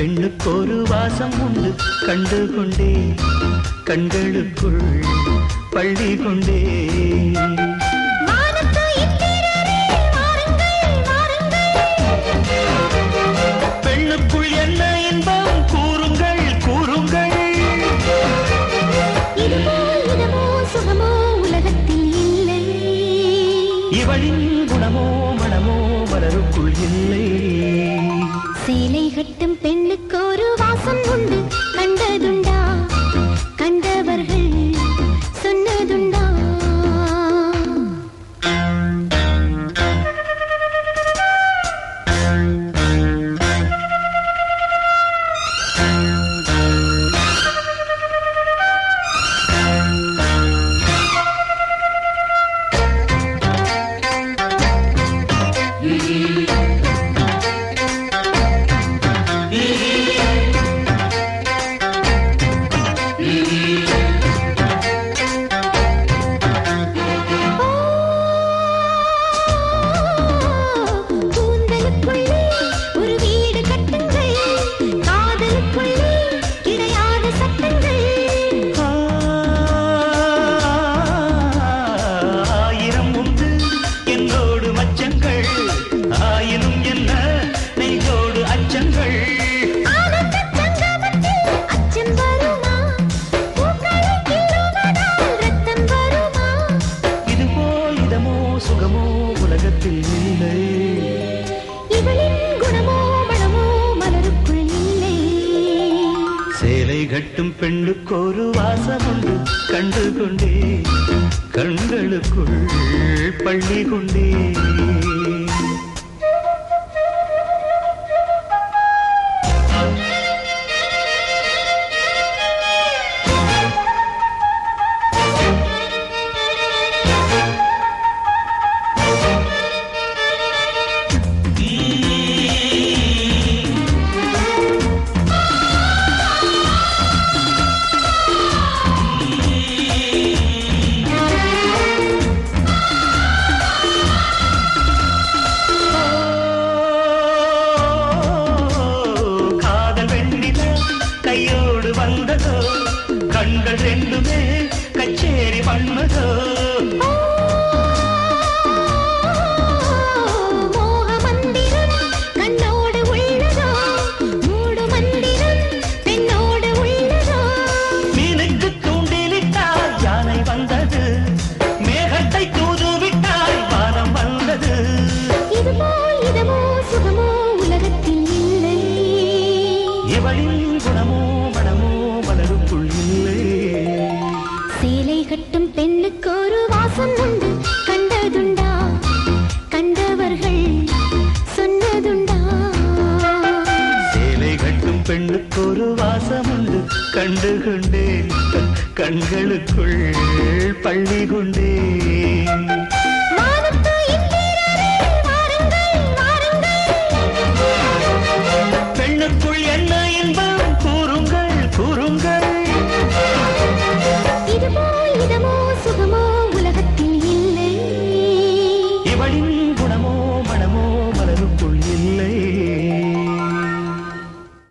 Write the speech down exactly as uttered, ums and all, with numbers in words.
பெண்ணுக்கு ஒரு வாசம் உண்டு கண்டு கொண்டே கண்களுக்குள் பள்ளி கொண்டே பெண்ணுக்குள் என்ன இன்பம் கூறுங்கள் கூறுங்கள் சுகமோ உலகத்தில் இல்லை இவளின் குணமோ மனமோ மலருக்குள் இல்லை சேலை கட்டும் பெண்ணுக்கு ஒரு வாசம் உண்டு கண்டதுண்டா கண்டவர்கள் சொன்னதுண்டா சுகமோ உலகத்தில் இல்லை இவளின் குணமோ மனமோ மலருக்குள் இல்லை சேலை கட்டும் பெண்ணுக்கு ஒரு வாசம் உண்டு கண்டு கொண்டே கண்களுக்குள் பள்ளி கொண்டே கையோடு வந்ததோ கண்கள் ரெண்டுமே கச்சேரி பண்ணதோ மோக மந்திரம் கண்ணோடு உள்ளதோ மூடு மந்திரம் பெண்ணோடு உள்ளதோ மீனுக்கு தூண்டிலிட்டால் யானை வந்தது மேகத்தை தூதுவிட்டால் வானம் வந்தது இதுவோ இதுவோ சுகமோ உலகத்தில் இல்லை இவளின் குணமோ மனமோ மலருக்குள் இல்லை சேலை கட்டும் பெண்ணுக்கு ஒரு வாசம் உண்டு கண்டதுண்டா கண்டவர்கள் சொன்னதுண்டா சேலை கட்டும் பெண்ணுக்கு ஒரு வாசம் உண்டு கண்டு கொண்டே கண்களுக்குள் பள்ளி கொண்டே